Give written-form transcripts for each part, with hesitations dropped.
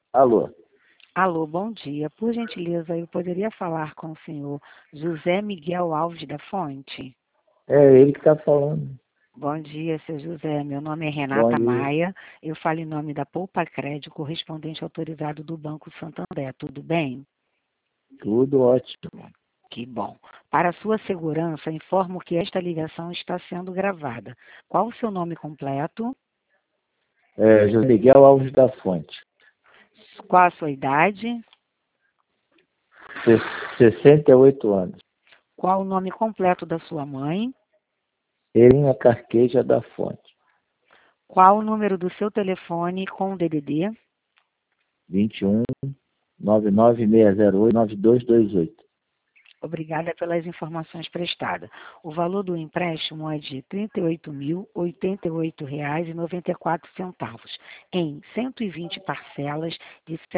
Alô? Alô, bom dia. Por gentileza, eu poderia falar com o senhor José Miguel Alves da Fonte? É ele que está falando. Bom dia, seu José. Meu nome é Bom Renata dia. Maia. Eu falo em nome da Poupa Crédito, correspondente autorizado do Banco Santander. Tudo bem? Tudo ótimo. Que bom. Para sua segurança, informo que esta ligação está sendo gravada. Qual o seu nome completo? José Miguel Alves da Fonte. Qual a sua idade? 68 anos. Qual o nome completo da sua mãe? Erinha Carqueja da Fonte. Qual o número do seu telefone com o DDD? 21 99608 9228. Obrigada pelas informações prestadas. O valor do empréstimo é de R$ 38.088,94 em 120 parcelas de R$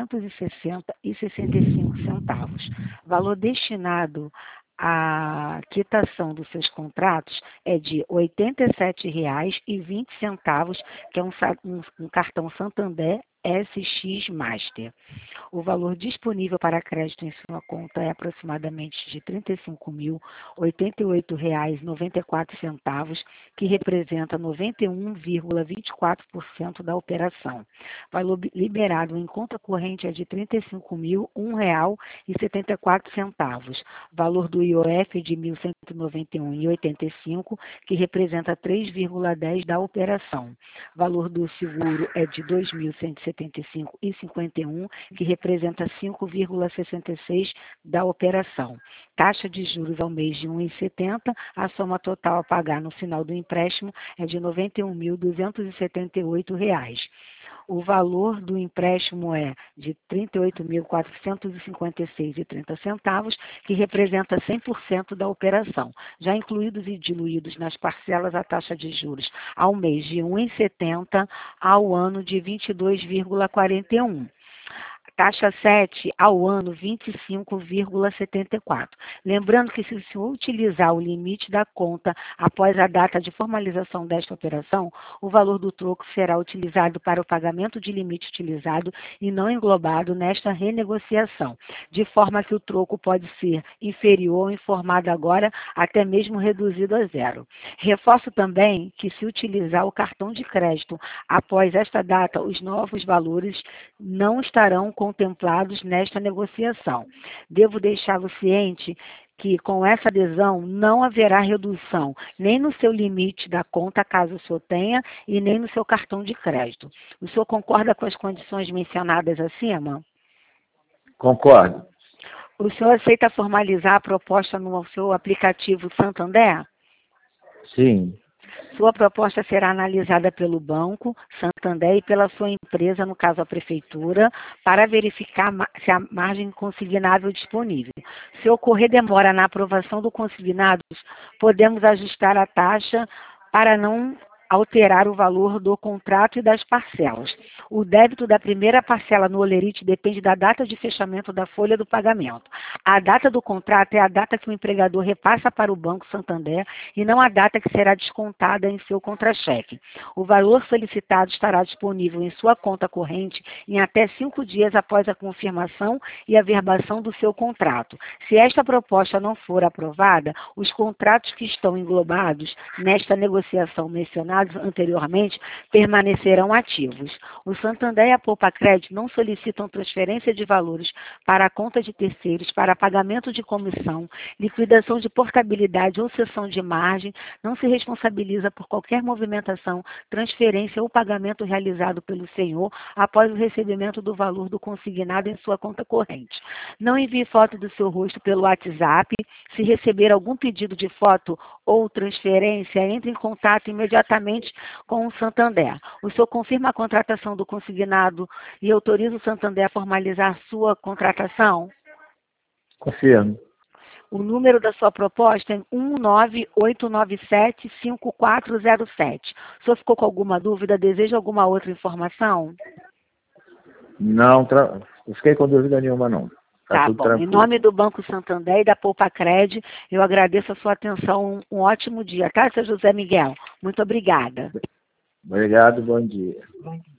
760,65. Valor destinado à quitação dos seus contratos é de R$ 87,20, que é um cartão Santander SX Master. O valor disponível para crédito em sua conta é aproximadamente de R$ 35.088,94, que representa 91,24% da operação. Valor liberado em conta corrente é de R$ 35.001,74. Valor do IOF de R$ 1.191,85, que representa 3,10% da operação. Valor do seguro é de R$ 2.175,51, que representa 5,66% da operação. Taxa de juros ao mês de 1,70, a soma total a pagar no final do empréstimo é de R$ 91.278. O valor do empréstimo é de R$ 38.456,30, que representa 100% da operação, já incluídos e diluídos nas parcelas a taxa de juros ao mês de 1,70 ao ano de 22,41. Taxa 7 ao ano 25,74. Lembrando que se o senhor utilizar o limite da conta após a data de formalização desta operação, o valor do troco será utilizado para o pagamento de limite utilizado e não englobado nesta renegociação, de forma que o troco pode ser inferior ou informado agora, até mesmo reduzido a zero. Reforço também que se utilizar o cartão de crédito após esta data, os novos valores não estarão contemplados nesta negociação. Devo deixá-lo ciente que com essa adesão não haverá redução nem no seu limite da conta, caso o senhor tenha, e nem no seu cartão de crédito. O senhor concorda com as condições mencionadas acima? Concordo. O senhor aceita formalizar a proposta no seu aplicativo Santander? Sim. Sua proposta será analisada pelo Banco Santander e pela sua empresa, no caso a Prefeitura, para verificar se há margem consignável disponível. Se ocorrer demora na aprovação do consignado, podemos ajustar a taxa para não alterar o valor do contrato e das parcelas. O débito da primeira parcela no holerite depende da data de fechamento da folha do pagamento. A data do contrato é a data que o empregador repassa para o Banco Santander e não a data que será descontada em seu contra-cheque. O valor solicitado estará disponível em sua conta corrente em até 5 dias após a confirmação e averbação do seu contrato. Se esta proposta não for aprovada, os contratos que estão englobados nesta negociação mencionados anteriormente permanecerão ativos. O Santander e a Poupa Crédito não solicitam transferência de valores para a conta de terceiros para pagamento de comissão, liquidação de portabilidade ou cessão de margem, não se responsabiliza por qualquer movimentação, transferência ou pagamento realizado pelo senhor após o recebimento do valor do consignado em sua conta corrente. Não envie foto do seu rosto pelo WhatsApp. Se receber algum pedido de foto ou transferência, entre em contato imediatamente com o Santander. O senhor confirma a contratação do consignado e autoriza o Santander a formalizar sua contratação? Confirmo. O número da sua proposta é 198975407. O senhor ficou com alguma dúvida? Deseja alguma outra informação? Não, não fiquei com dúvida nenhuma, não. Tá Tudo bom. Em tranquilo. nome do Banco Santander e da Poupa Cred, eu agradeço a sua atenção. Um ótimo dia, tá, seu José Miguel? Muito obrigada. Obrigado, bom dia. Bom dia.